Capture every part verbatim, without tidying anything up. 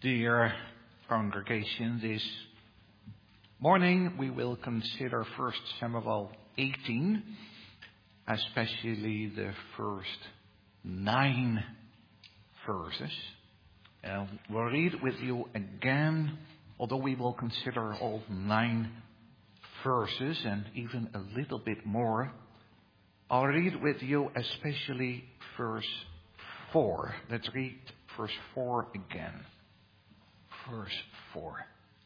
Dear congregation, this morning we will consider First Samuel eighteen, especially the first nine verses. And we'll read with you again, although we will consider all nine verses and even a little bit more. I'll read with you especially verse four. Let's read verse four again. Verse four.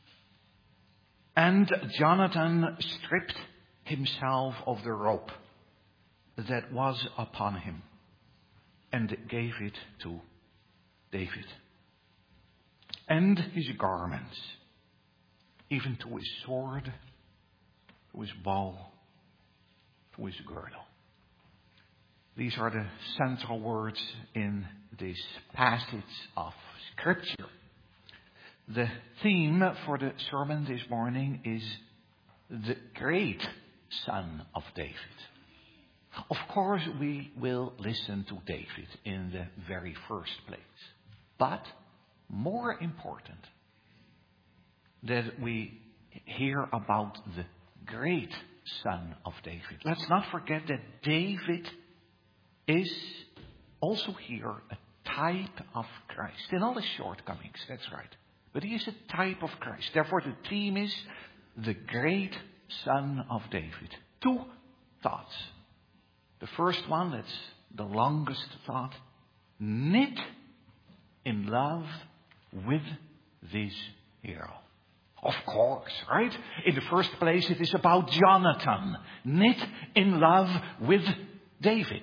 And Jonathan stripped himself of the robe that was upon him and gave it to David, and his garments, even to his sword, to his bow, to his girdle. These are the central words in this passage of Scripture. The theme for the sermon this morning is the great Son of David. Of course, we will listen to David in the very first place. But more important, that we hear about the great Son of David. Let's not forget that David is also here a type of Christ. In all his shortcomings, that's right. But he is a type of Christ. Therefore, the theme is the great Son of David. Two thoughts. The first one, that's the longest thought. Knit in love with this hero. Of course, right? In the first place, it is about Jonathan. Knit in love with David.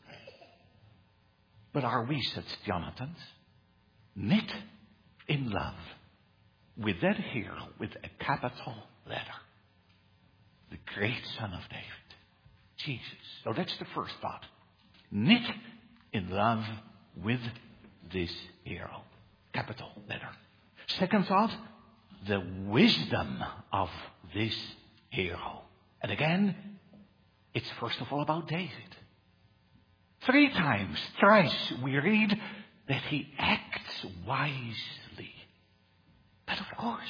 But are we such Jonathans? Knit in love with that hero, with a capital letter. The great Son of David, Jesus. So that's the first thought. Knit in love with this hero. Capital letter. Second thought, the wisdom of this hero. And again, it's first of all about David. Three times, thrice, we read that he acts wisely. But of course,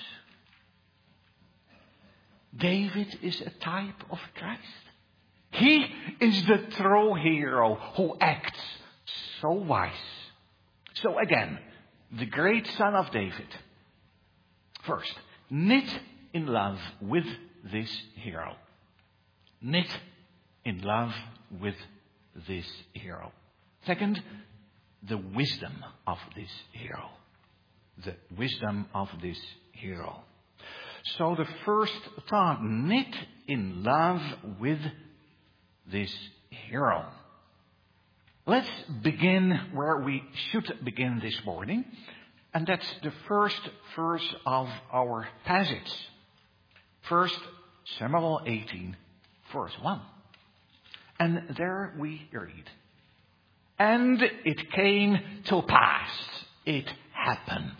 David is a type of Christ. He is the true hero who acts so wise. So again, the great Son of David. First, knit in love with this hero. Knit in love with this hero. Second, the wisdom of this hero. The wisdom of this hero. So the first thought, knit in love with this hero. Let's begin where we should begin this morning. And that's the first verse of our passage. First Samuel eighteen, verse one. And there we read. And it came to pass. It happened.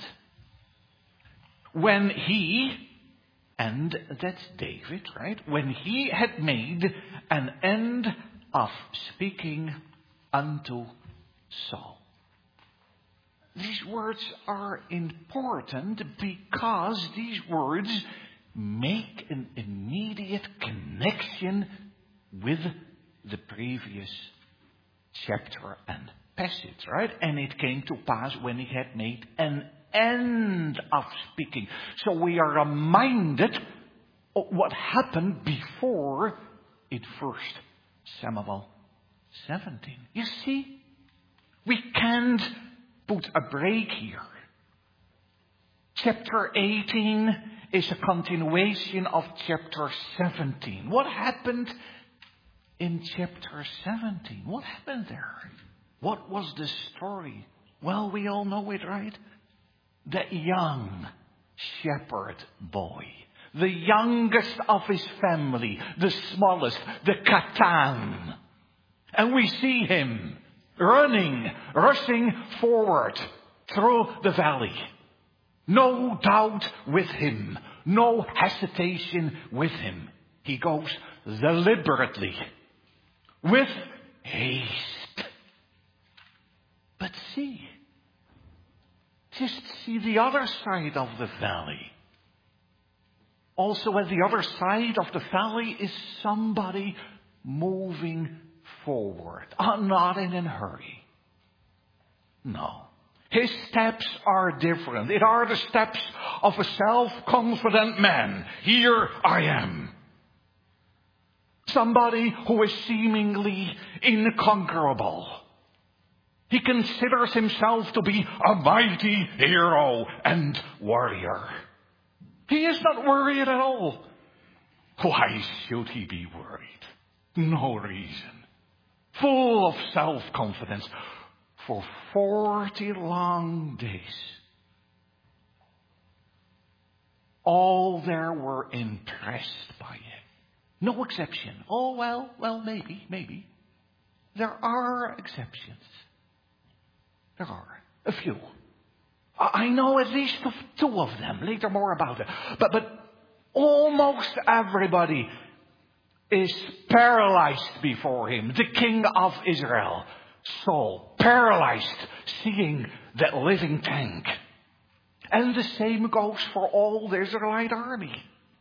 When he, and that's David, right? When he had made an end of speaking unto Saul. These words are important because these words make an immediate connection with the previous chapter and passage, right? And it came to pass when he had made an end of speaking. So we are reminded of what happened before in First Samuel seventeen. You see, we can't put a break here. Chapter eighteen is a continuation of chapter seventeen. What happened in chapter seventeen? What happened there? What was the story? Well, we all know it, right? The young shepherd boy. The youngest of his family. The smallest. The Katan. And we see him running, rushing forward through the valley. No doubt with him. No hesitation with him. He goes deliberately. With haste. But see, just see the other side of the valley. Also at the other side of the valley is somebody moving forward, uh, not in a hurry. No. His steps are different. It are the steps of a self-confident man. Here I am. Somebody who is seemingly inconquerable. He considers himself to be a mighty hero and warrior. He is not worried at all. Why should he be worried? No reason. Full of self-confidence. For forty long days, all there were impressed by him. No exception. Oh, well, well, maybe, maybe. There are exceptions. There are. A few. I know at least of two of them. Later more about it. But, but almost everybody is paralyzed before him. The king of Israel. Saul, paralyzed, seeing that living tank. And the same goes for all the Israelite army.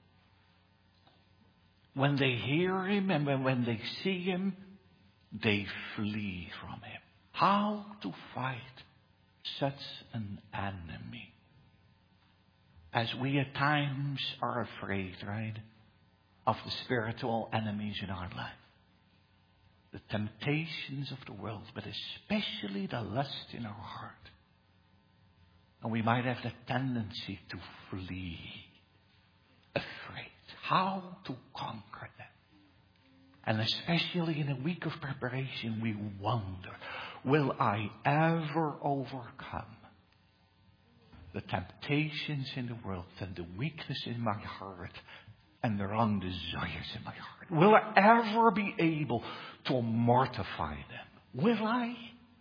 When they hear him and when, when they see him, they flee from him. How to fight such an enemy? As we at times are afraid, right, of the spiritual enemies in our life. The temptations of the world, but especially the lust in our heart. And we might have the tendency to flee, afraid. How to conquer them? And especially in a week of preparation, we wonder, will I ever overcome the temptations in the world and the weakness in my heart and the wrong desires in my heart? Will I ever be able to mortify them? Will I?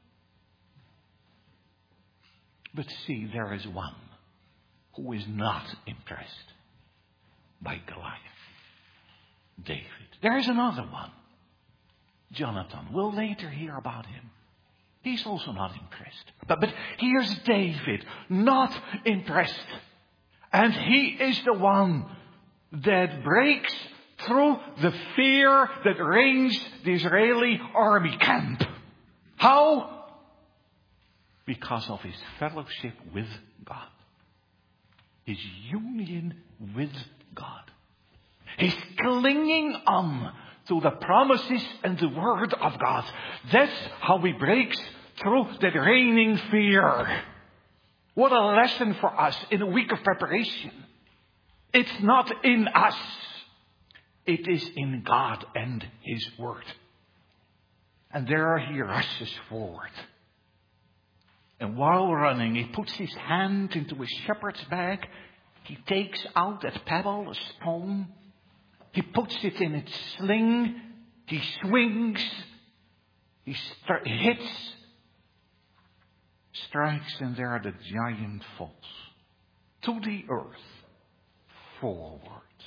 But see, there is one who is not impressed by Goliath. David. There is another one. Jonathan. We'll later hear about him. He's also not impressed. But, but here's David, not impressed. And he is the one that breaks through the fear that reigns the Israeli army camp. How? Because of his fellowship with God. His union with God. His clinging on to the promises and the word of God. That's how he breaks through that reigning fear. What a lesson for us in a week of preparation. It's not in us. It is in God and his word. And there he rushes forward. And while running, he puts his hand into his shepherd's bag. He takes out that pebble, a stone. He puts it in its sling. He swings. He stri- hits. Strikes, and there the giant falls. To the earth. Forward.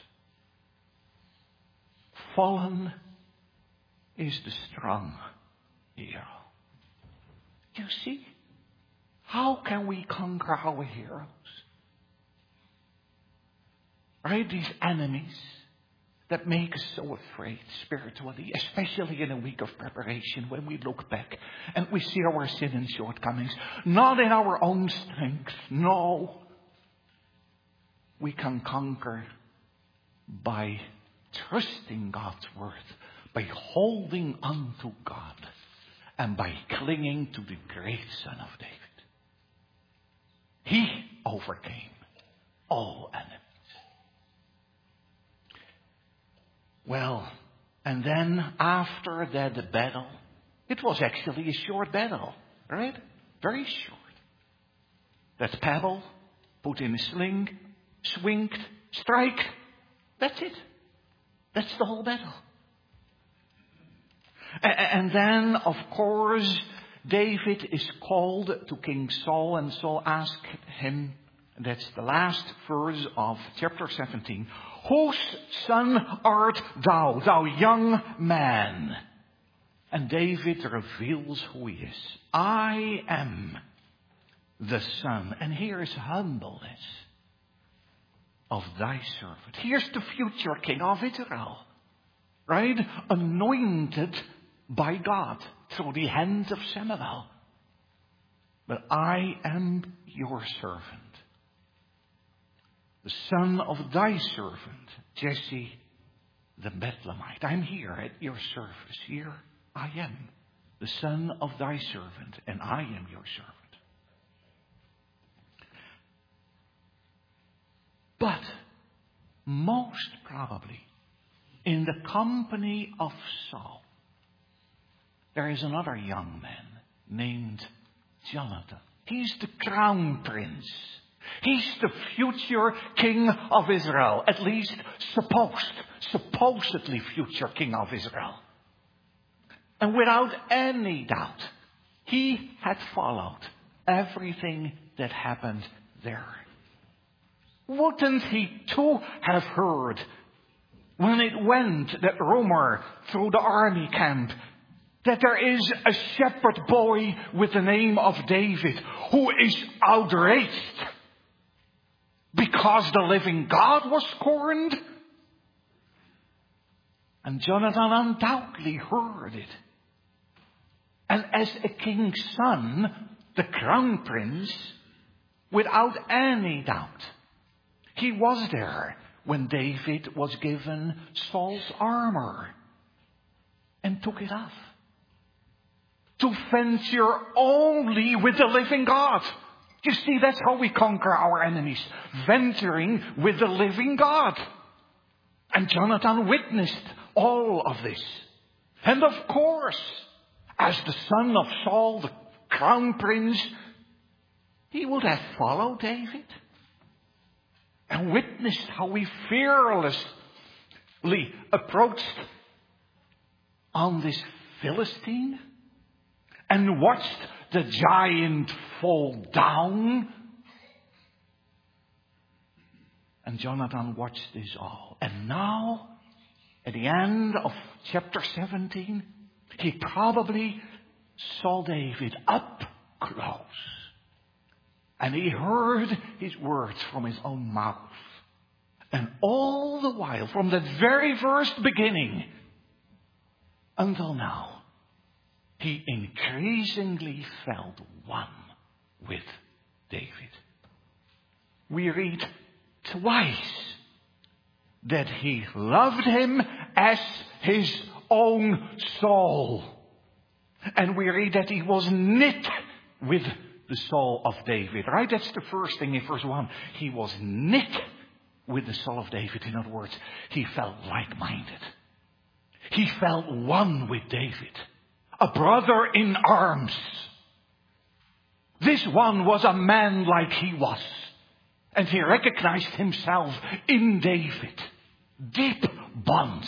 Fallen is the strong hero. You see? How can we conquer our heroes? Right? These enemies that make us so afraid spiritually, especially in a week of preparation when we look back and we see our sin and shortcomings. Not in our own strength. No. We can conquer by trusting God's word, by holding on to God, and by clinging to the great Son of David. He overcame all enemies. Well, and then after that battle, it was actually a short battle, right? Very short. That pebble, put in a sling, swinged, strike. That's it. That's the whole battle. And then, of course, David is called to King Saul, and Saul asked him, that's the last verse of chapter seventeen, whose son art thou, thou young man? And David reveals who he is. I am the Son. And here is humbleness of thy servant. Here's the future King of Israel. Right? Anointed by God through the hand of Samuel. But I am your servant. The son of thy servant, Jesse the Bethlehemite. I'm here at your service. Here I am, the son of thy servant, and I am your servant. But most probably, in the company of Saul, there is another young man named Jonathan. He's the crown prince. He's the future king of Israel. At least supposed, supposedly future king of Israel. And without any doubt, he had followed everything that happened there. Wouldn't he too have heard when it went, that rumor through the army camp, that there is a shepherd boy with the name of David who is outraged because the living God was scorned? And Jonathan undoubtedly heard it. And as a king's son, the crown prince, without any doubt, he was there when David was given Saul's armor and took it off. To venture only with the living God. You see, that's how we conquer our enemies. Venturing with the living God. And Jonathan witnessed all of this. And of course, as the son of Saul, the crown prince, he would have followed David. And witnessed how he fearlessly approached on this Philistine. And watched the giant fall down. And Jonathan watched this all. And now, at the end of chapter seventeen, he probably saw David up close. And he heard his words from his own mouth. And all the while, from the very first beginning until now, he increasingly felt one with David. We read twice that he loved him as his own soul. And we read that he was knit with the soul of David. Right? That's the first thing in verse one. He was knit with the soul of David. In other words, he felt like-minded. He felt one with David. A brother in arms. This one was a man like he was. And he recognized himself in David. Deep bonds.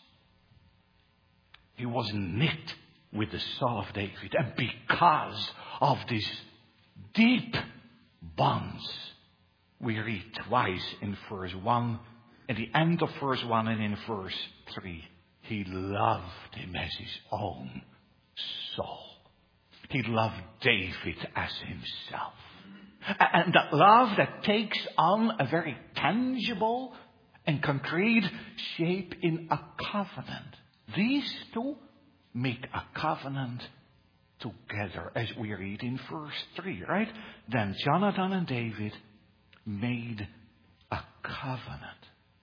He was knit with the soul of David. And because of these deep bonds, we read twice in verse one, at the end of verse one and in verse three, he loved him as his own soul. He loved David as himself. And that love that takes on a very tangible and concrete shape in a covenant. These two make a covenant together, as we read in verse three, right? Then Jonathan and David made a covenant.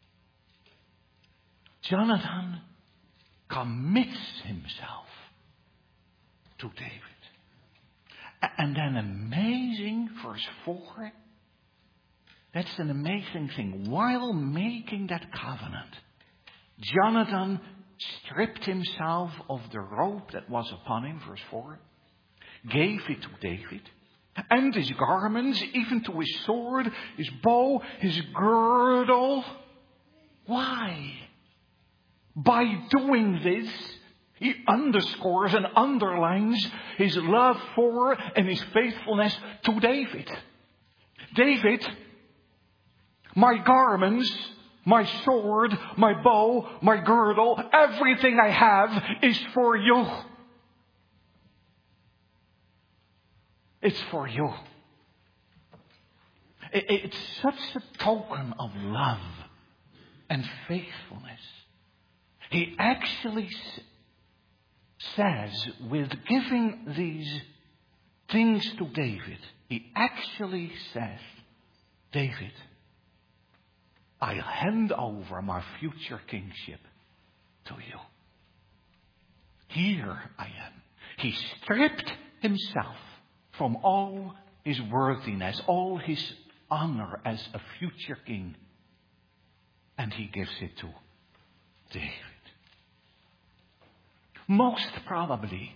Jonathan commits himself to David. And then amazing, verse four, that's an amazing thing. While making that covenant, Jonathan stripped himself of the robe that was upon him, verse four, gave it to David, and his garments, even to his sword, his bow, his girdle. Why? By doing this, he underscores and underlines his love for and his faithfulness to David. David, my garments, my sword, my bow, my girdle, everything I have is for you. It's for you. It's such a token of love and faithfulness. He actually says, with giving these things to David, he actually says, David, I'll hand over my future kingship to you. Here I am. He stripped himself from all his worthiness, all his honor as a future king, and he gives it to David. Most probably,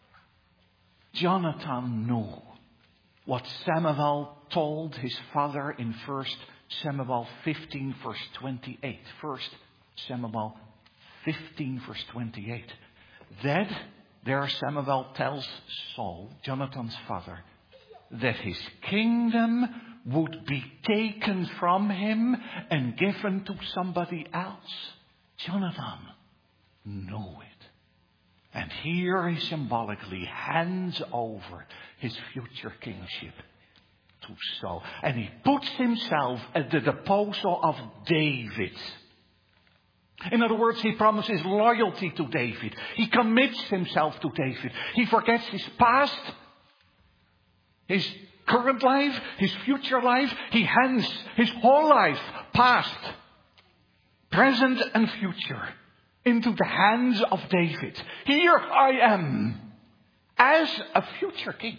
Jonathan knew what Samuel told his father in First Samuel fifteen, verse twenty-eight. First Samuel fifteen, verse twenty-eight. That there Samuel tells Saul, Jonathan's father, that his kingdom would be taken from him and given to somebody else. Jonathan knew it. And here he symbolically hands over his future kingship to Saul. And he puts himself at the disposal of David. In other words, he promises loyalty to David. He commits himself to David. He forgets his past, his current life, his future life. He hands his whole life, past, present and future, into the hands of David. Here I am, as a future king.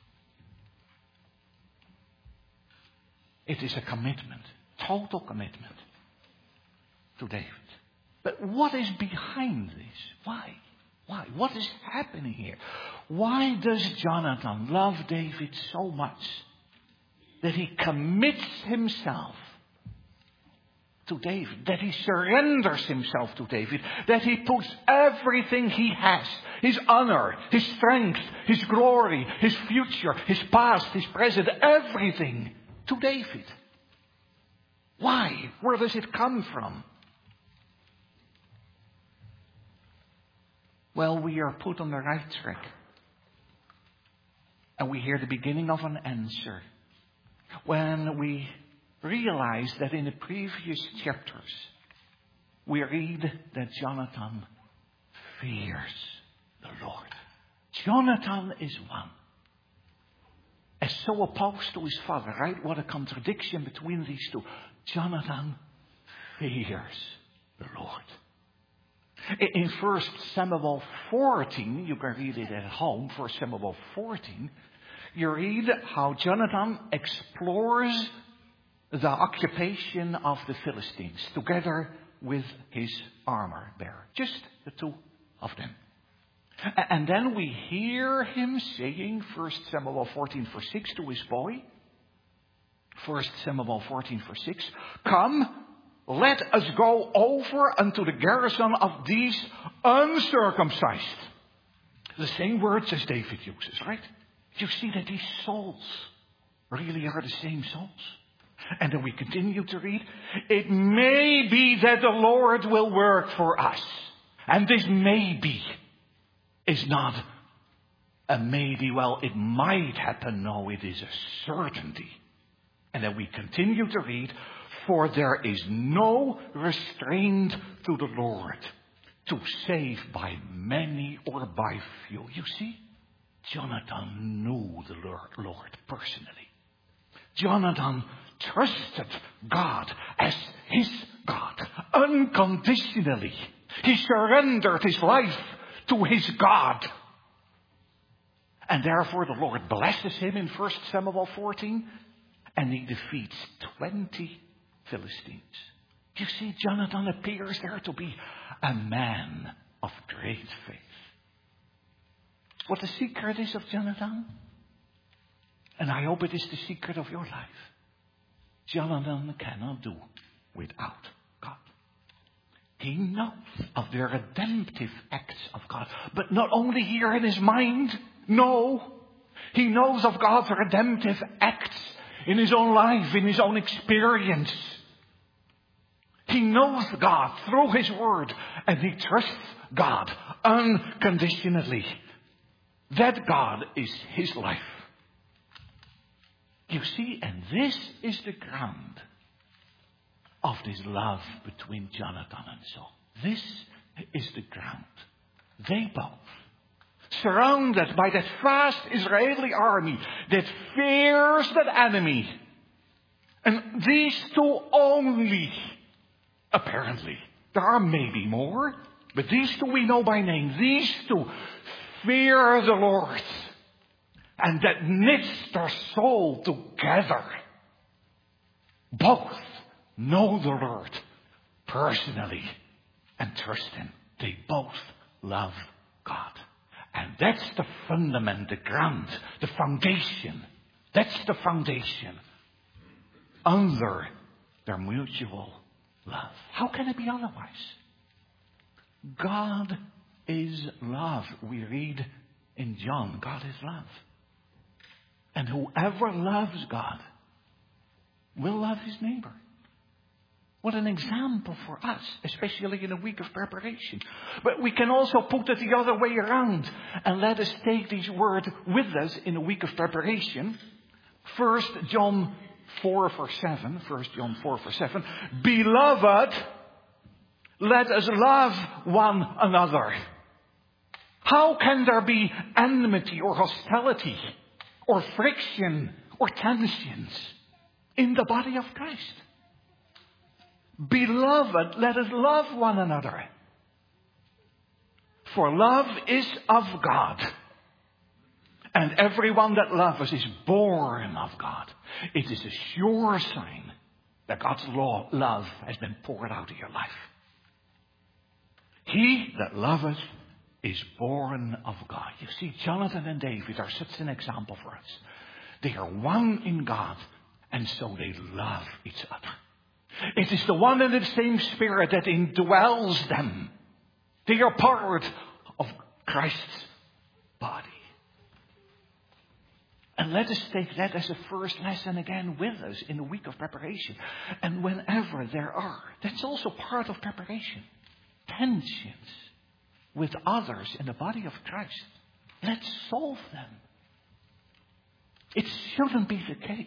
It is a commitment, total commitment to David. But what is behind this? Why? Why? What is happening here? Why does Jonathan love David so much that he commits himself to David, that he surrenders himself to David, that he puts everything he has, his honor, his strength, his glory, his future, his past, his present, everything to David? Why? Where does it come from? Well, we are put on the right track. And we hear the beginning of an answer when we realize that in the previous chapters we read that Jonathan fears the Lord. Jonathan is one. As so opposed to his father, right? What a contradiction between these two. Jonathan fears the Lord. In First Samuel fourteen, you can read it at home, First Samuel fourteen, you read how Jonathan explores the occupation of the Philistines together with his armor bearer. Just the two of them. And then we hear him saying, First Samuel fourteen, verse six, to his boy. First Samuel fourteen, verse six, come, let us go over unto the garrison of these uncircumcised. The same words as David uses, right? You see that these souls really are the same souls. And then we continue to read, it may be that the Lord will work for us. And this maybe is not a maybe, well, it might happen. No, it is a certainty. And then we continue to read, for there is no restraint to the Lord to save by many or by few. You see, Jonathan knew the Lord personally. Jonathan trusted God as his God unconditionally. He surrendered his life to his God. And therefore the Lord blesses him in First Samuel fourteen, and he defeats twenty Philistines. You see, Jonathan appears there to be a man of great faith. What the secret is of Jonathan, and I hope it is the secret of your life, Jonathan cannot do without God. He knows of the redemptive acts of God, but not only here in his mind, no. He knows of God's redemptive acts in his own life, in his own experience. He knows God through his word, and he trusts God unconditionally. That God is his life. You you see, and this is the ground of this love between Jonathan and Saul. This is the ground. They both, surrounded by that vast Israeli army that fears that enemy. And these two only, apparently, there are maybe more, but these two we know by name. These two fear the Lord. And that knits their soul together. Both know the Lord personally and trust Him. They both love God. And that's the fundament, the ground, the foundation. That's the foundation under their mutual love. How can it be otherwise? God is love. We read in John, God is love. And whoever loves God will love his neighbor. What an example for us, especially in a week of preparation. But we can also put it the other way around. And let us take these words with us in a week of preparation. First John four verse seven. First John four verse seven. Beloved, let us love one another. How can there be enmity or hostility or friction or tensions in the body of Christ? Beloved, let us love one another. For love is of God. And everyone that loves is born of God. It is a sure sign that God's law, love has been poured out of your life. He that loveth is born of God. You see, Jonathan and David are such an example for us. They are one in God, and so they love each other. It is the one and the same Spirit that indwells them. They are part of Christ's body. And let us take that as a first lesson again with us in the week of preparation. And whenever there are, that's also part of preparation, tensions with others in the body of Christ. Let's solve them. It shouldn't be the case.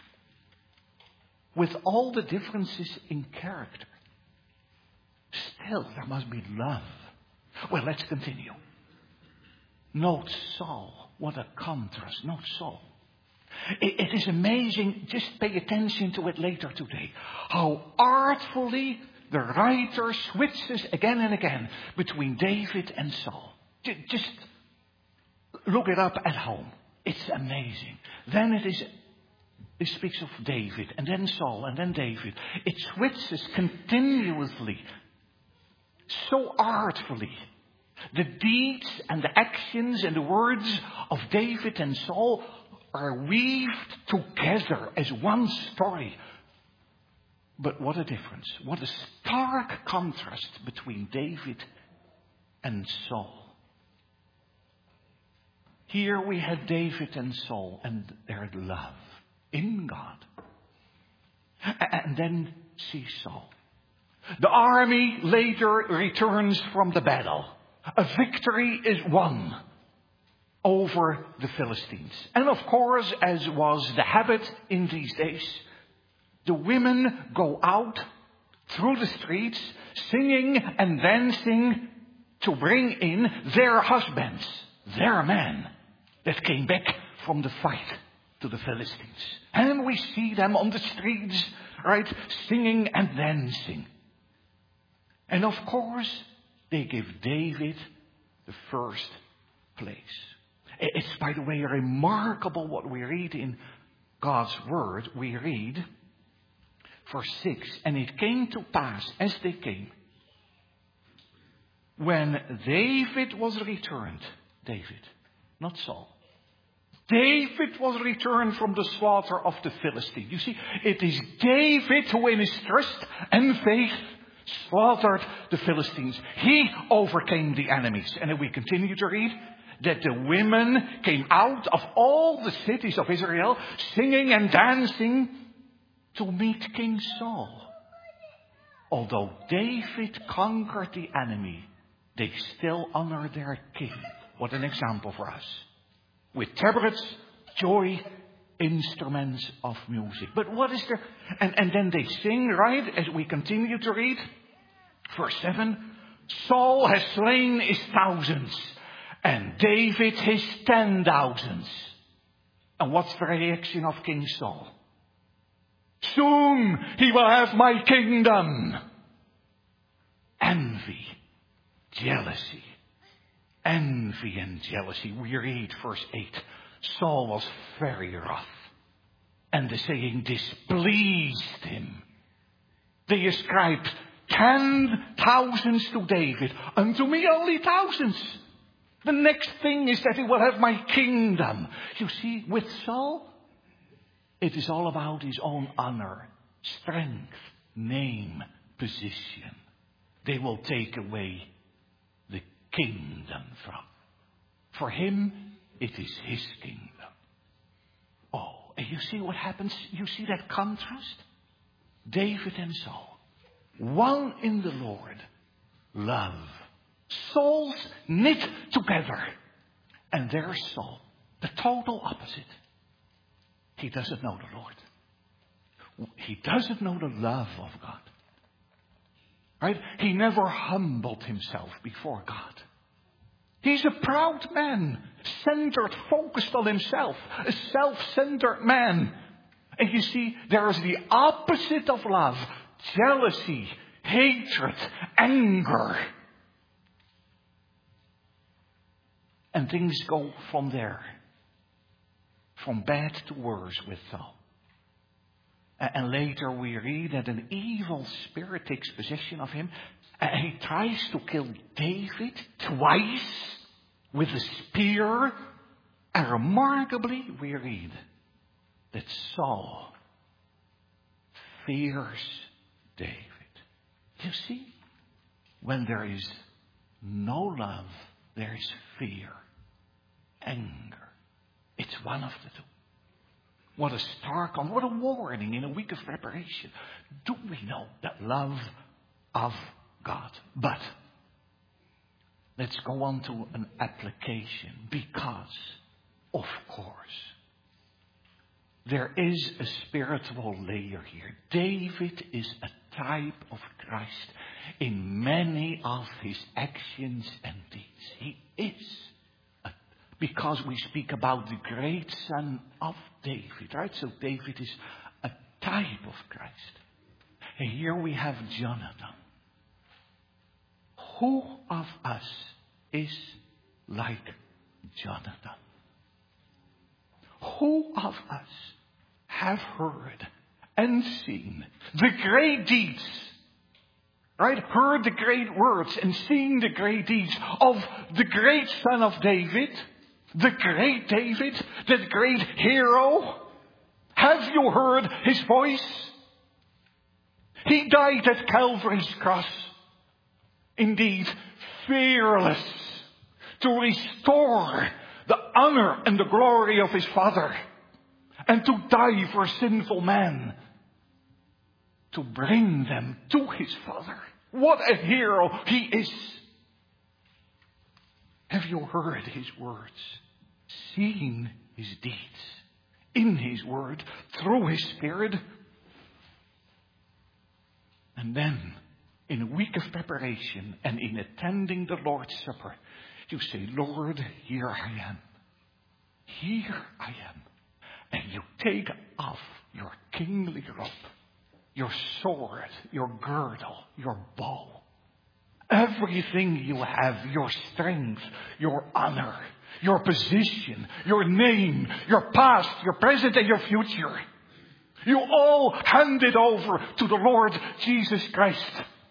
With all the differences in character, still there must be love. Well, let's continue. Note Saul. What a contrast. Note Saul. It, it is amazing. Just pay attention to it later today. How artfully the writer switches again and again between David and Saul. Just look it up at home. It's amazing. Then it is, it speaks of David, and then Saul, and then David. It switches continuously, so artfully. The deeds and the actions and the words of David and Saul are weaved together as one story. But what a difference. What a stark contrast between David and Saul. Here we have David and Saul and their love in God. And then see Saul. The army later returns from the battle. A victory is won over the Philistines. And of course, as was the habit in these days, the women go out through the streets singing and dancing to bring in their husbands, their men that came back from the fight to the Philistines. And we see them on the streets, right, singing and dancing. And of course, they give David the first place. It's, by the way, remarkable what we read in God's Word. We read, verse six, and it came to pass as they came, when David was returned, David, not Saul, David was returned from the slaughter of the Philistines. You see, it is David who in his trust and faith slaughtered the Philistines. He overcame the enemies. And then we continue to read that the women came out of all the cities of Israel singing and dancing to meet King Saul. Although David conquered the enemy, they still honor their king. What an example for us. With tabrets, joy, instruments of music. But what is there? And, and then they sing, right, as we continue to read. Verse seven. Saul has slain his thousands, and David his ten thousands. And what's the reaction of King Saul? Soon he will have my kingdom. Envy, jealousy, envy and jealousy. We read verse eight. Saul was very wroth, and the saying displeased him. They ascribed ten thousands to David, and to me only thousands. The next thing is that he will have my kingdom. You see, with Saul, it is all about his own honor, strength, name, position. They will take away the kingdom from. For him, it is his kingdom. Oh, and you see what happens? You see that contrast? David and Saul. One in the Lord, love. Souls knit together. And there's Saul, the total opposite. He doesn't know the Lord. He doesn't know the love of God. Right? He never humbled himself before God. He's a proud man, centered, focused on himself, a self-centered man. And you see, there is the opposite of love. Jealousy, hatred, anger. And things go from there. From bad to worse with Saul. And later we read that an evil spirit takes possession of him. And he tries to kill David twice with a spear. And remarkably we read that Saul fears David. You see, when there is no love, there is fear, anger. It's one of the two. What a stark, what a warning in a week of preparation. Do we know that love of God? But let's go on to an application, because, of course, there is a spiritual layer here. David is a type of Christ in many of his actions and deeds. He is. A, because we speak about the great son of David, right? So David is a type of Christ. And here we have Jonathan. Who of us is like Jonathan? Who of us have heard and seen the great deeds, right? Heard the great words and seen the great deeds of the great son of David, the great David, that great hero? Have you heard his voice? He died at Calvary's cross. Indeed, fearless to restore the honor and the glory of his Father, and to die for sinful man, to bring them to his Father. What a hero he is. Have you heard his words, seen his deeds, in his word, through his Spirit? And then, in a week of preparation and in attending the Lord's Supper, you say, Lord, here I am. Here I am. And you take off your kingly robe, your sword, your girdle, your bow. Everything you have, your strength, your honor, your position, your name, your past, your present and your future. You all hand it over to the Lord Jesus Christ.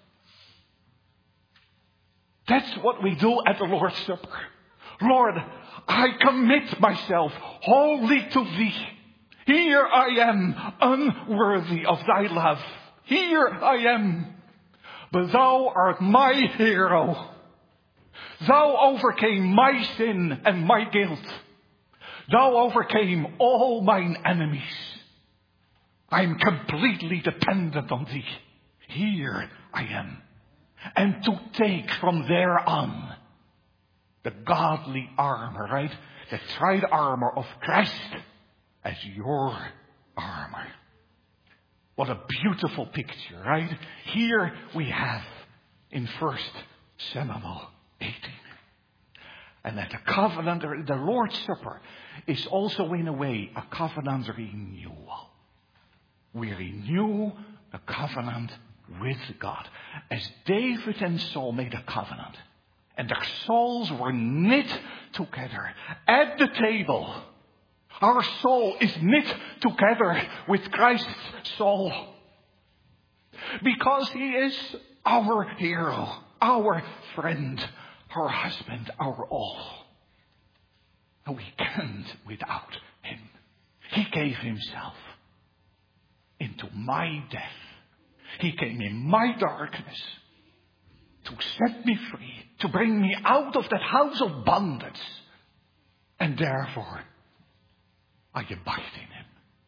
That's what we do at the Lord's Supper. Lord, I commit myself wholly to Thee. Here I am, unworthy of Thy love. Here I am. But Thou art my hero. Thou overcame my sin and my guilt. Thou overcame all mine enemies. I'm completely dependent on Thee. Here I am. And to take from there on the godly armor, right? The tried armor of Christ. as your armor. What a beautiful picture, right? Here we have in First Samuel eighteen. And that the covenant, the Lord's Supper, is also in a way a covenant renewal. We renew a covenant with God. As David and Saul made a covenant, and their souls were knit together at the table. Our soul is knit together with Christ's soul. Because he is our hero, our friend, our husband, our all. And we can't without him. He gave himself into my death. He came in my darkness to set me free, to bring me out of that house of bondage. And therefore, I abide in him.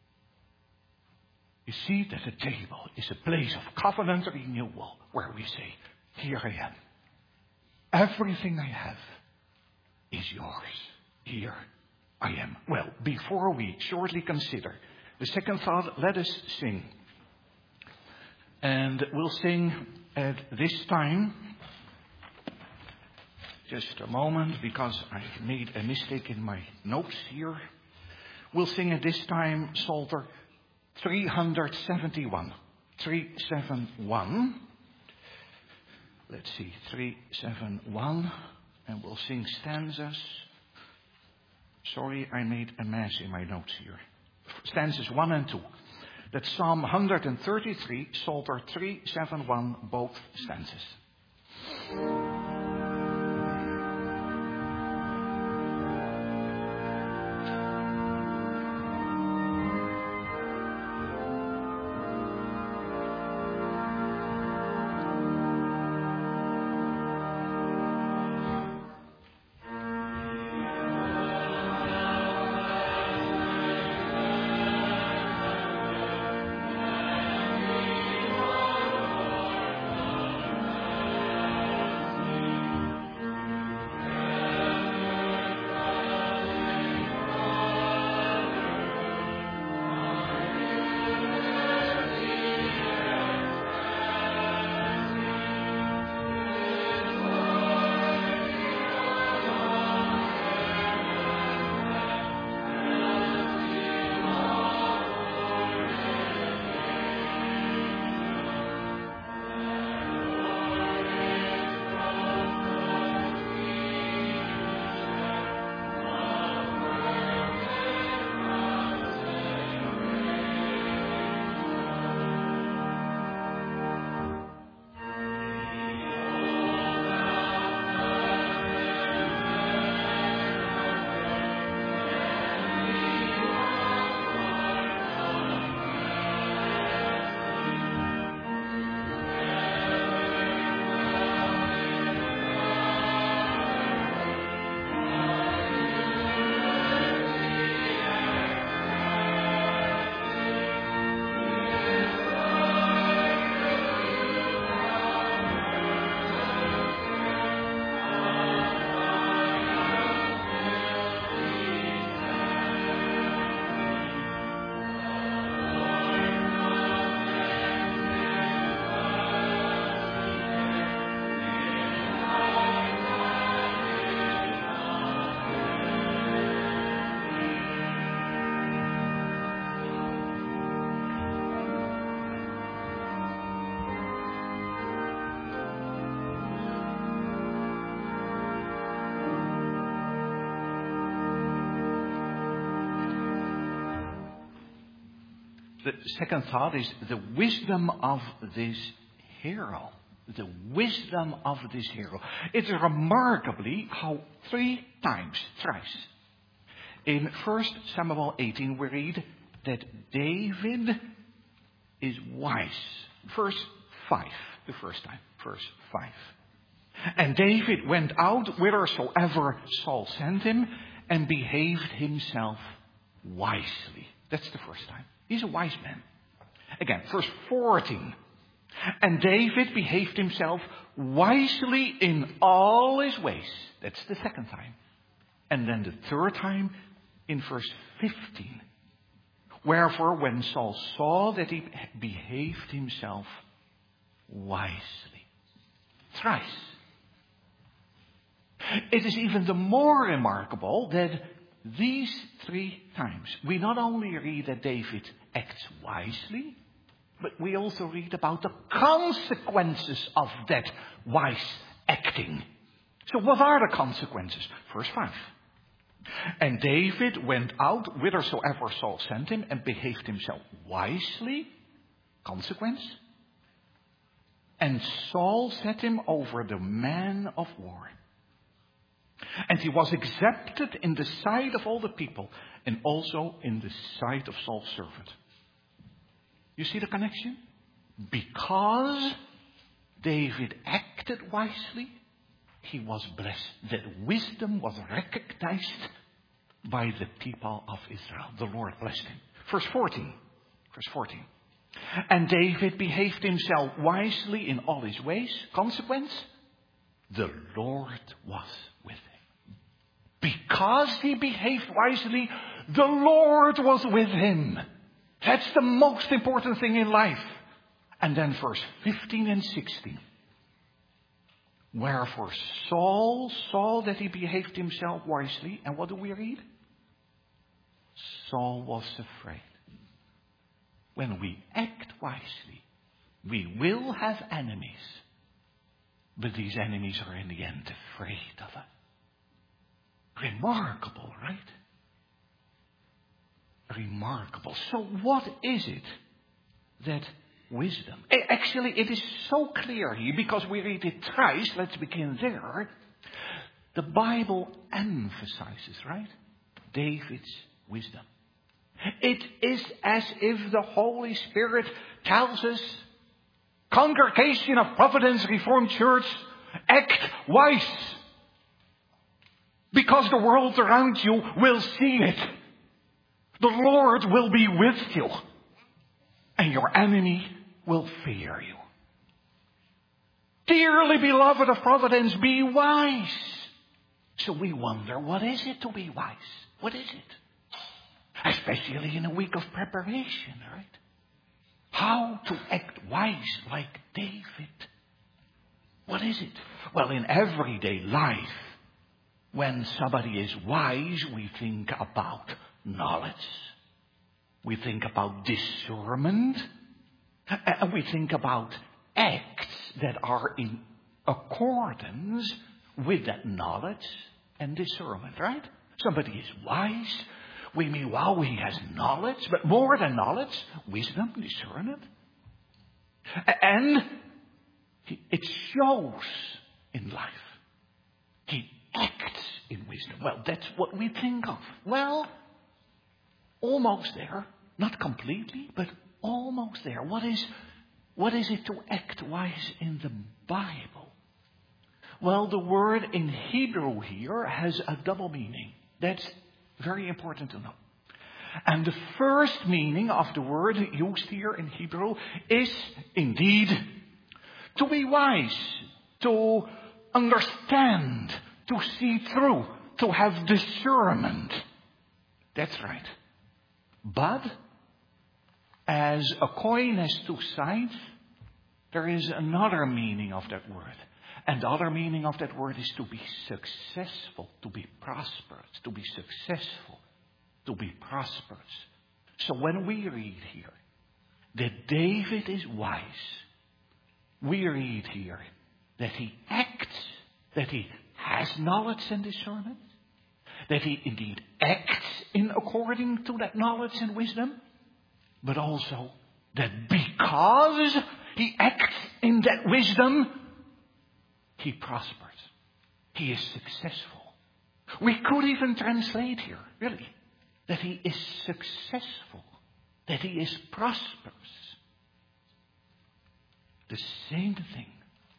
You see that the table is a place of covenant renewal where we say, here I am. Everything I have is yours. Here I am. Well, before we shortly consider the second thought, let us sing. And we'll sing at this time. Just a moment, because I made a mistake in my notes here. We'll sing at this time Psalter three seventy-one. three seventy-one. Let's see, three seventy-one. And we'll sing stanzas. Sorry, I made a mess in my notes here. Stanzas one and two. That's Psalm one thirty-three, Psalter three seventy-one, both stanzas. The second thought is the wisdom of this hero. The wisdom of this hero. It's remarkably how three times, thrice, in First Samuel eighteen we read that David is wise. Verse five, the first time, verse five. And David went out whithersoever Saul sent him and behaved himself wisely. That's the first time. He's a wise man. Again, verse fourteen. And David behaved himself wisely in all his ways. That's the second time. And then the third time in verse fifteen. Wherefore, when Saul saw that he behaved himself wisely. Thrice. It is even the more remarkable that these three times we not only read that David acts wisely, but we also read about the consequences of that wise acting. So what are the consequences? Verse five. And David went out whithersoever Saul sent him and behaved himself wisely. Consequence. And Saul set him over the man of war. And he was accepted in the sight of all the people and also in the sight of Saul's servant. You see the connection? Because David acted wisely, he was blessed. That wisdom was recognized by the people of Israel. The Lord blessed him. Verse fourteen. Verse fourteen. And David behaved himself wisely in all his ways. Consequence? The Lord was with him. Because he behaved wisely, the Lord was with him. That's the most important thing in life. And then verse fifteen and sixteen. Wherefore Saul saw that he behaved himself wisely. And what do we read? Saul was afraid. When we act wisely, we will have enemies. But these enemies are in the end afraid of us. Remarkable, right? Remarkable. So what is it that wisdom? Actually, it is so clear here because we read it thrice. Let's begin there. The Bible emphasizes, right, David's wisdom. It is as if the Holy Spirit tells us, Congregation of Providence Reformed Church, act wise. Because the world around you will see it. The Lord will be with you. And your enemy will fear you. Dearly beloved of Providence, be wise. So we wonder, what is it to be wise? What is it? Especially in a week of preparation, right? How to act wise like David. What is it? Well, in everyday life, when somebody is wise, we think about knowledge. We think about discernment. And we think about acts that are in accordance with that knowledge and discernment, right? Somebody is wise. We mean, wow, he has knowledge, but more than knowledge, wisdom, discernment. And it shows in life. He acts in wisdom. Well, that's what we think of. Well, almost there. Not completely, but almost there. What is, what is it to act wise in the Bible? Well, the word in Hebrew here has a double meaning. That's very important to know. And the first meaning of the word used here in Hebrew is indeed to be wise, to understand, to see through, to have discernment. That's right. But as a coin has two sides, there is another meaning of that word. And the other meaning of that word is to be successful, to be prosperous, to be successful, to be prosperous. So when we read here that David is wise, we read here that he acts, that he has knowledge and discernment, that he indeed acts in according to that knowledge and wisdom, but also that because he acts in that wisdom, he prospers. He is successful. We could even translate here, really, that he is successful, that he is prosperous. The same thing.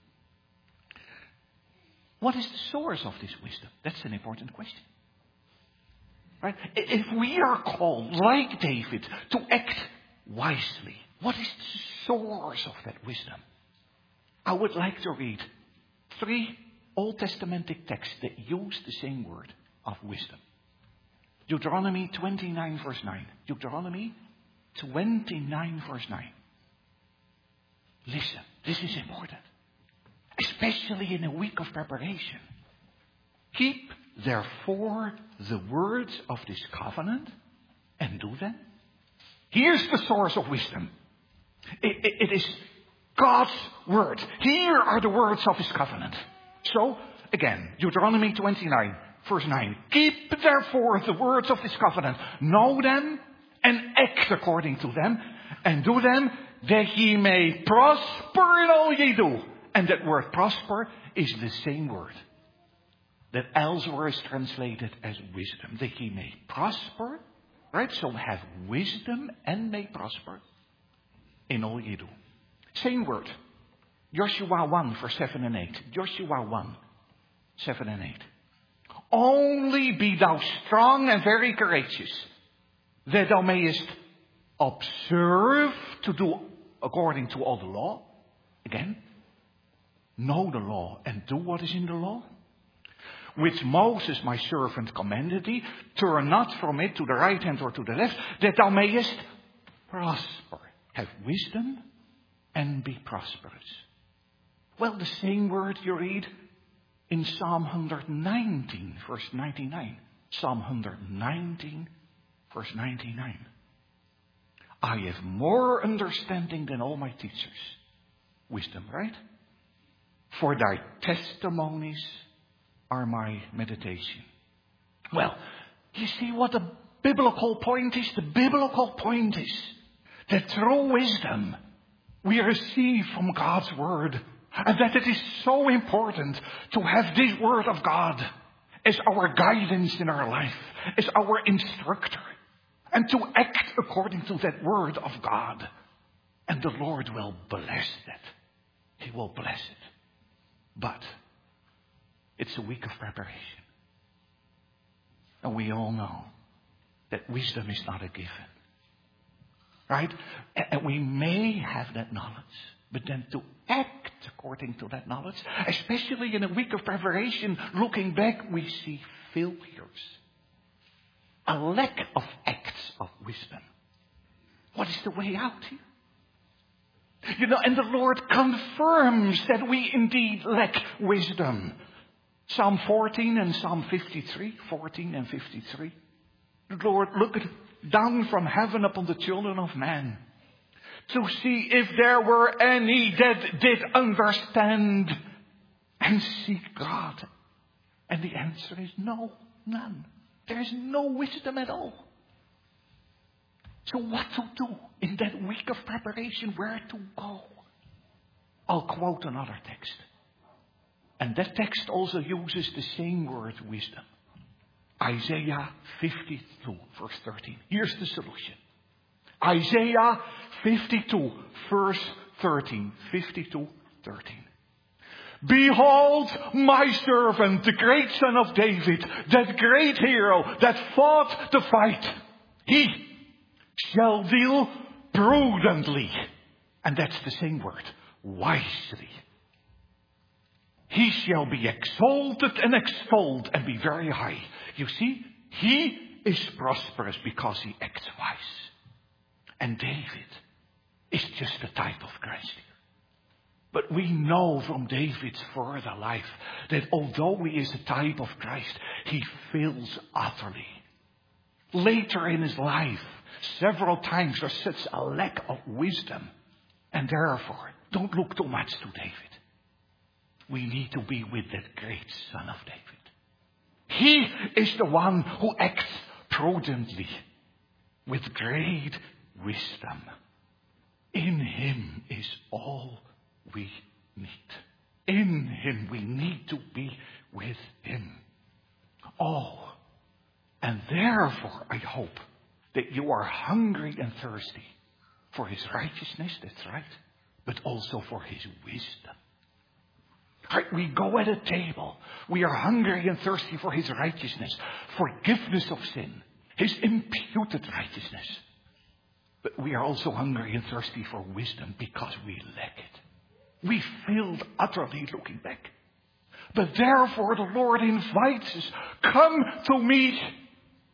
What is the source of this wisdom? That's an important question. Right? If we are called, like David, to act wisely, what is the source of that wisdom? I would like to read three Old Testamentic texts that use the same word of wisdom. Deuteronomy twenty-nine verse nine. Deuteronomy twenty-nine, verse nine. Listen, this is important. Especially in a week of preparation. Keep, therefore, the words of this covenant and do them. Here's the source of wisdom. It, it, it is God's word. Here are the words of his covenant. So, again, Deuteronomy twenty-nine, verse nine. Keep, therefore, the words of this covenant. Know them and act according to them. And do them that ye may prosper in all ye do. And that word prosper is the same word that elsewhere is translated as wisdom. That ye may prosper, right? So have wisdom and may prosper in all ye do. Same word. Joshua one, verse seven and eight. Joshua one, seven and eight. Only be thou strong and very courageous, that thou mayest observe to do according to all the law. Again, know the law and do what is in the law, which Moses my servant commanded thee. Turn not from it to the right hand or to the left, that thou mayest prosper. Have wisdom and be prosperous. Well, the same word you read in Psalm one nineteen, verse ninety-nine. Psalm one nineteen, verse ninety-nine. I have more understanding than all my teachers. Wisdom, right? For thy testimonies are my meditation. Well, you see what the biblical point is? The biblical point is that through wisdom we receive from God's word. And that it is so important to have this word of God as our guidance in our life, as our instructor. And to act according to that word of God. And the Lord will bless that. He will bless it. But it's a week of preparation. And we all know that wisdom is not a given. Right? And we may have that knowledge. But then to act according to that knowledge, especially in a week of preparation, looking back, we see failures. A lack of acts of wisdom. What is the way out here? You know, and the Lord confirms that we indeed lack wisdom. Psalm fourteen and Psalm fifty-three, fourteen and fifty-three. The Lord looked down from heaven upon the children of man to see if there were any that did understand and seek God. And the answer is no, none. There is no wisdom at all. So what to do in that week of preparation? Where to go? I'll quote another text. And that text also uses the same word, wisdom. Isaiah fifty-two, verse thirteen. Here's the solution. Isaiah fifty-two, verse thirteen. fifty-two, thirteen. Behold my servant, the great son of David, that great hero that fought the fight. He shall deal prudently. And that's the same word, wisely. He shall be exalted and extolled and be very high. You see, he is prosperous because he acts wise. And David is just a type of Christ here. But we know from David's further life that although he is a type of Christ, he fails utterly. Later in his life, several times there's such a lack of wisdom. And therefore, don't look too much to David. We need to be with that great son of David. He is the one who acts prudently with great wisdom. In him is all we need. In him we need to be with him. Oh, and therefore I hope that you are hungry and thirsty for his righteousness, that's right, but also for his wisdom. Right, we go at a table. We are hungry and thirsty for his righteousness, forgiveness of sin, his imputed righteousness. But we are also hungry and thirsty for wisdom because we lack it. We failed utterly looking back. But therefore the Lord invites us, come to me.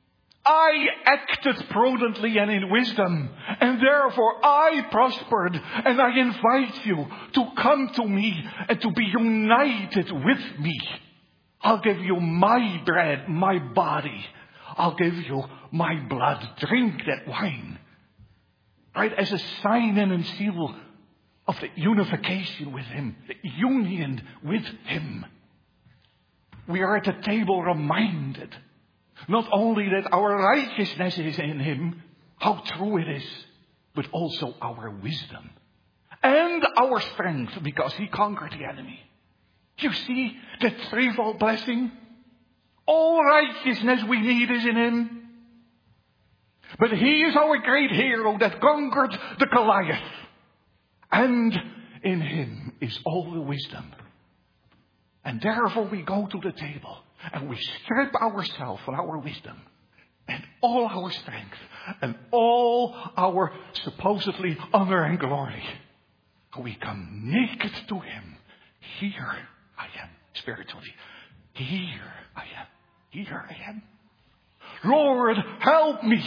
I acted prudently and in wisdom, and therefore I prospered, and I invite you to come to me and to be united with me. I'll give you my bread, my body. I'll give you my blood. Drink that wine. Right, as a sign and a seal of the unification with Him, the union with Him. We are at the table reminded, not only that our righteousness is in Him, how true it is, but also our wisdom and our strength, because He conquered the enemy. You see that threefold blessing? All righteousness we need is in Him. But He is our great hero that conquered the Goliath. And in Him is all the wisdom. And therefore we go to the table and we strip ourselves of our wisdom and all our strength and all our supposedly honor and glory. We come naked to Him. Here I am, spiritually. Here I am. Here I am. Lord, help me.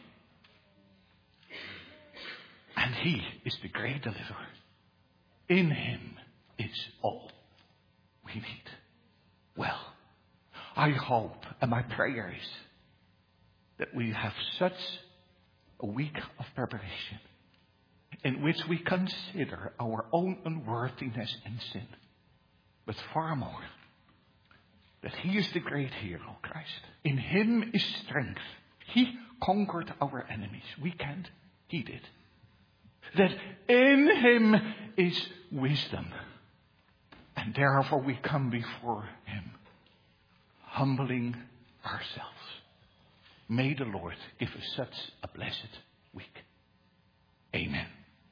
And He is the great deliverer. In Him is all we need. Well, I hope, and my prayer is, that we have such a week of preparation in which we consider our own unworthiness and sin, but far more, that He is the great hero, Christ. In Him is strength. He conquered our enemies. We can't. He did. That in Him is wisdom. And therefore we come before Him, humbling ourselves. May the Lord give us such a blessed week. Amen.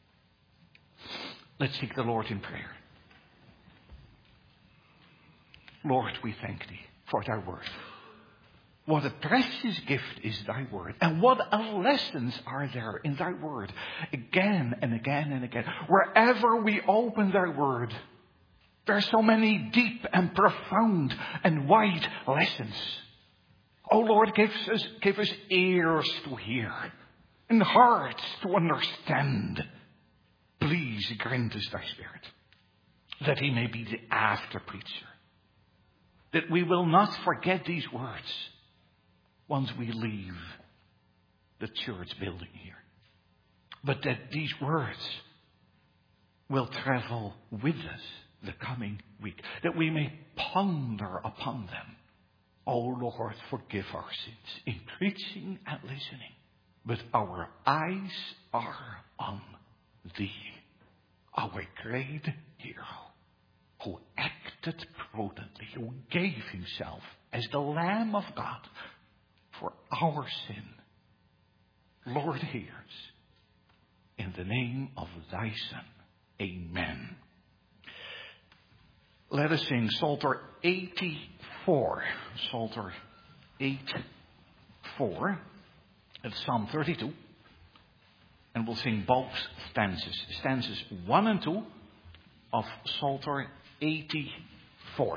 Let's seek the Lord in prayer. Lord, we thank Thee for Thy word. What a precious gift is Thy word. And what a lessons are there in Thy word. Again and again and again. Wherever we open Thy word, there are so many deep and profound and wide lessons. Oh Lord, give us, give us ears to hear and hearts to understand. Please grant us Thy Spirit, that He may be the after preacher. That we will not forget these words once we leave the church building here. But that these words will travel with us the coming week. That we may ponder upon them. Oh Lord, forgive our sins in preaching and listening. But our eyes are on Thee, our great hero, who acted prudently, who gave Himself as the Lamb of God for our sin. Lord, hear us. In the name of Thy Son. Amen. Let us sing Psalter eighty-four. Psalter eighty-four. It's Psalm thirty-two. And we'll sing both stanzas. Stanzas one and two of Psalter eighty-four.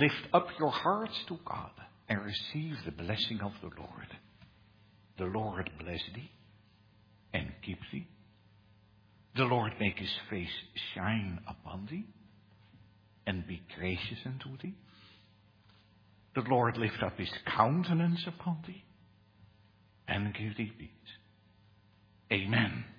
lift up your hearts to God and receive the blessing of the Lord. The Lord bless thee and keep thee. The Lord make his face shine upon thee and be gracious unto thee. The Lord lift up his countenance upon thee and give thee peace. Amen.